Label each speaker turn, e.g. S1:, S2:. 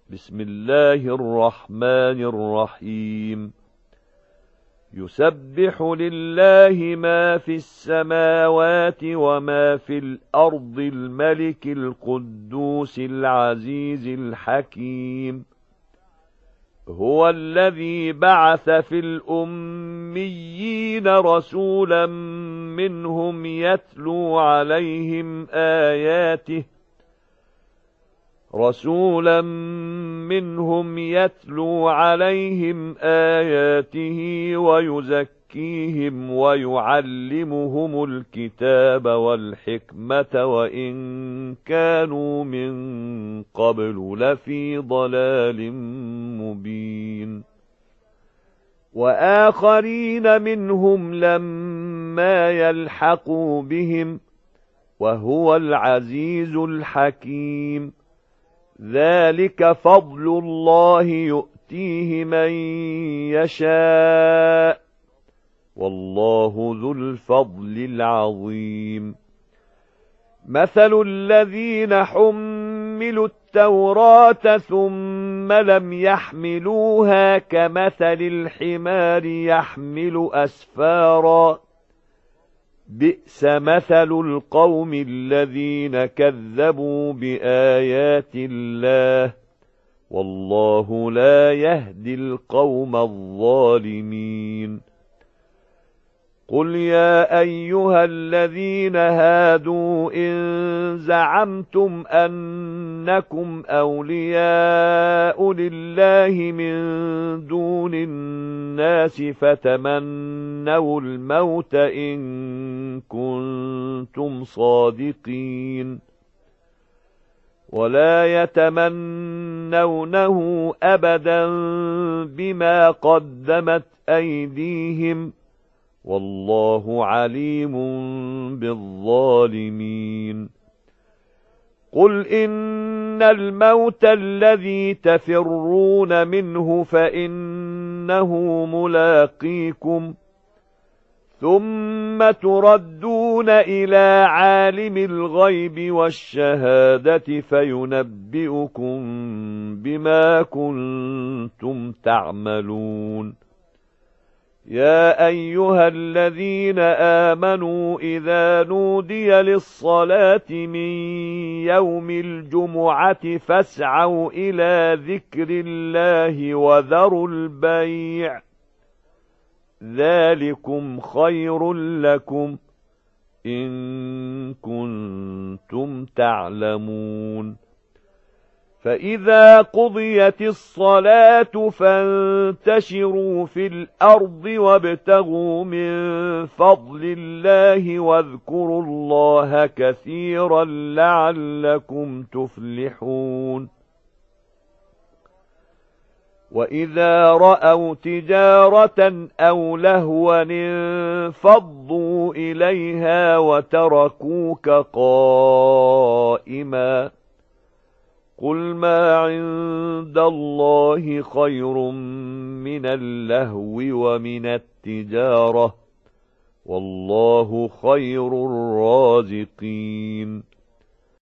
S1: بسم الله الرحمن الرحيم يسبح لله ما في السماوات وما في الأرض الملك القدوس العزيز الحكيم هو الذي بعث في الأميين رسولا منهم يتلو عليهم آياته ويزكيهم ويعلمهم الكتاب والحكمة وإن كانوا من قبل لفي ضلال مبين وآخرين منهم لما يلحقوا بهم وهو العزيز الحكيم ذلك فضل الله يؤتيه من يشاء والله ذو الفضل العظيم مثل الذين حملوا التوراة ثم لم يحملوها كمثل الحمار يحمل أسفارا بئس مثل القوم الذين كذبوا بآيات الله والله لا يهدي القوم الظالمين قل يا أيها الذين هادوا إن زعمتم أنكم أولياء لله من دون الناس فتمنوا الموت إن كنتم صادقين ولا يتمنونه أبدا بما قدمت أيديهم والله عليم بالظالمين قل إن الموت الذي تفرون منه فإنه ملاقيكم ثم تردون إلى عالم الغيب والشهادة فينبئكم بما كنتم تعملون يا أيها الذين آمنوا إذا نودي للصلاة من يوم الجمعة فاسعوا إلى ذكر الله وذروا البيع ذلكم خير لكم إن كنتم تعلمون فإذا قضيت الصلاة فانتشروا في الأرض وابتغوا من فضل الله واذكروا الله كثيرا لعلكم تفلحون وإذا رأوا تجارة أو لهوا انفضوا إليها وتركوك قائما قل ما عند الله خير من اللهو ومن التجارة والله خير الرازقين